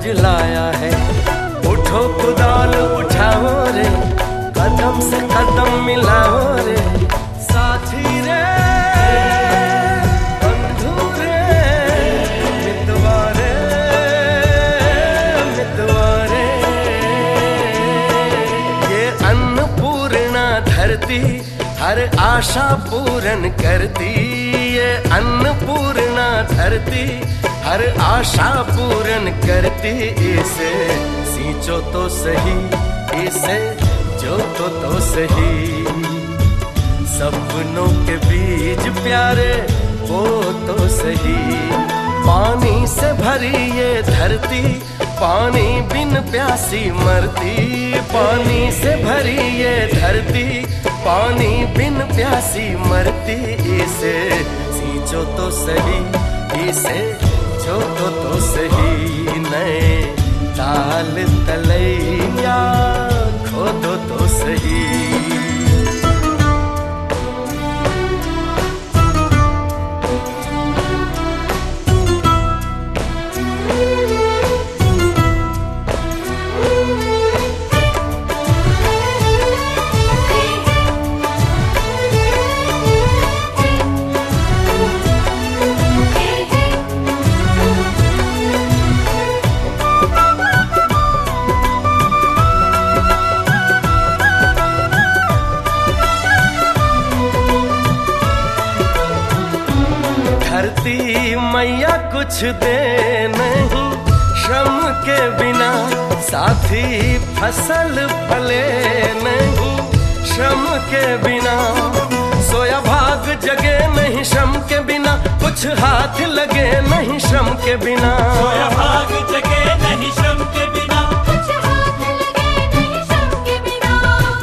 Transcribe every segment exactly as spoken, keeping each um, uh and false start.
सूरज लाया है। उठो कुदाल उठाओ रे, कदम से कदम मिलाओ रे, साथी रे बंधु रे मितवा रे मितवा रे। ये अन्नपूर्णा धरती हर आशा पूर्ण करती, ये अन्नपूर्णा धरती हर आशा पूर्ण करती। इसे सींचो तो सही, इसे जोतो तो सही, सपनों के बीज प्यारे वो तो सही। पानी से भरी ये धरती, पानी बिन प्यासी मरती, पानी से भरी ये धरती, पानी बिन प्यासी मरती। इसे सींचो तो सही, इसे जोतो तो सही, नए ताल तलैया खोदो तो सही। धरती मैया कुछ दे नहीं श्रम के बिना, साथी फसल फले नहीं श्रम के बिना। सोया भाग जगे नहीं श्रम के बिना, कुछ हाथ लगे नहीं श्रम के बिना। सोया भाग जगे नहीं श्रम के बिना, कुछ हाथ लगे नहीं श्रम के बिना।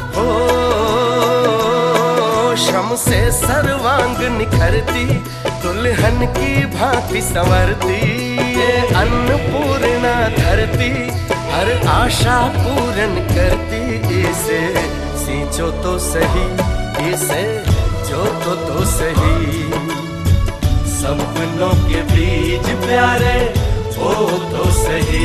ओ श्रम से सर्वांग निखरती, दुल्हन की भांति संवरती। ये अन्नपूर्णा धरती हर आशा पूर्ण करती। इसे सींचो तो सही, इसे जोतो तो सही, सपनों के बीज प्यारे वो तो सही।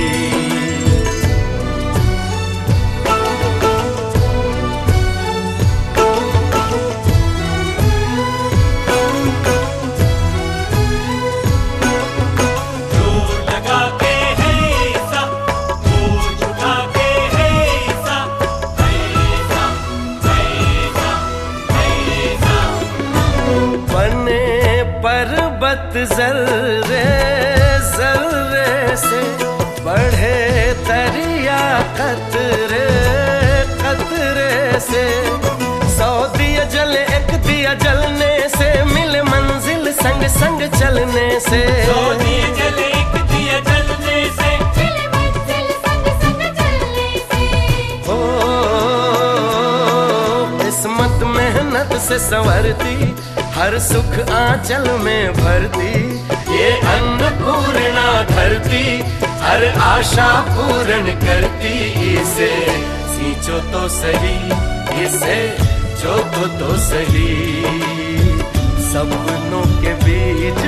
पर्वत जर्रे जर्रे से बढ़े दरिया कतरे कतरे से। सौ दिया जले एक दिया जलने से, मिले मंजिल संग संग चलने से। सौ दिया जले एक दिया जलने से, मिले मंजिल संग संग चलने से। हो किस्मत मेहनत से संवरती, हर सुख आंचल में भरती। ये अन्नपूर्णा धरती हर आशा पूर्ण करती। इसे सींचो तो सही, इसे जोतो तो सही, सपनों के बीच